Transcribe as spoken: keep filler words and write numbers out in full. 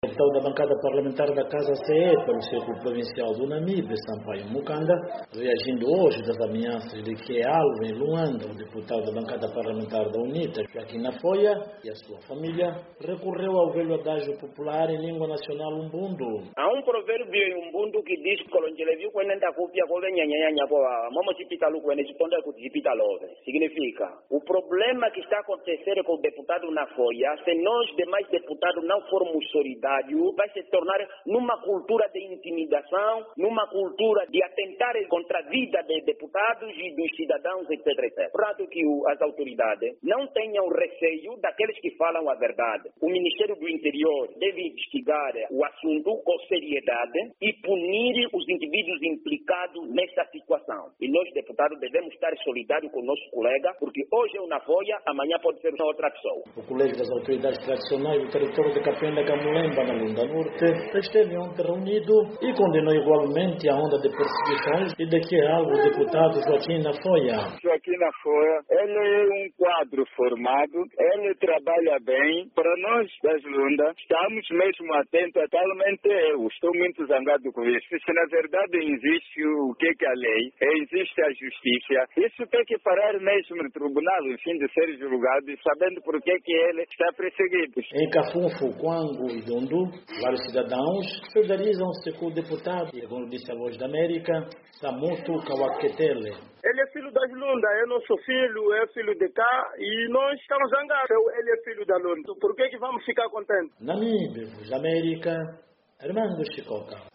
Deputado da bancada parlamentar da Casa C E pelo Círculo Provincial do Namibe, Sampaio Mukanda, reagindo hoje das ameaças de que Alvin Luanda, o deputado da bancada parlamentar da UNITA, Joaquim Nafoia, e a sua família, recorreu ao velho adágio popular em língua nacional Umbundo. Há um provérbio em Umbundo que diz que viu quando anda copia com nhanhanha kwa mama chipitalu quando se ponda com chipitalo. Significa, o problema que está acontecendo com o deputado Nafoia, se nós demais deputados não formos solidários, vai se tornar numa cultura de intimidação, numa cultura de atentar contra a vida dos deputados e dos cidadãos, etc, etcétera. Portanto, que as autoridades não tenham receio daqueles que falam a verdade. O Ministério do Interior deve investigar o assunto com seriedade e punir os indivíduos implicados nesta situação. E nós, deputados, devemos estar solidários com o nosso colega, porque hoje é o Nafoia, amanhã pode ser uma outra pessoa. O colégio das autoridades tradicionais do território de Capenda Camulemba, na Lunda Norte, esteve ontem reunido e condenou igualmente a onda de perseguições e de que algo o deputado Joaquim Nafoia. Joaquim Nafoia, ele é um quadro formado, ele trabalha bem. Para nós das Lunda, estamos mesmo atentos, atualmente eu estou muito zangado com isso. Se na verdade existe o que é a lei, existe a justiça, isso tem que parar mesmo no tribunal, enfim, de ser julgado, sabendo por que que ele está perseguido. Em Cafunfo, Quango e Dundu, vários cidadãos solidarizam-se com o deputado, segundo disse a Voz da América, Samuto Kawaketele. Ele é filho das Lunda, eu não sou filho, é filho de cá e nós estamos zangados. Ele é filho da Lunda. Por que que vamos ficar contentes? Namibe, Voz da América, Armando Chicoca.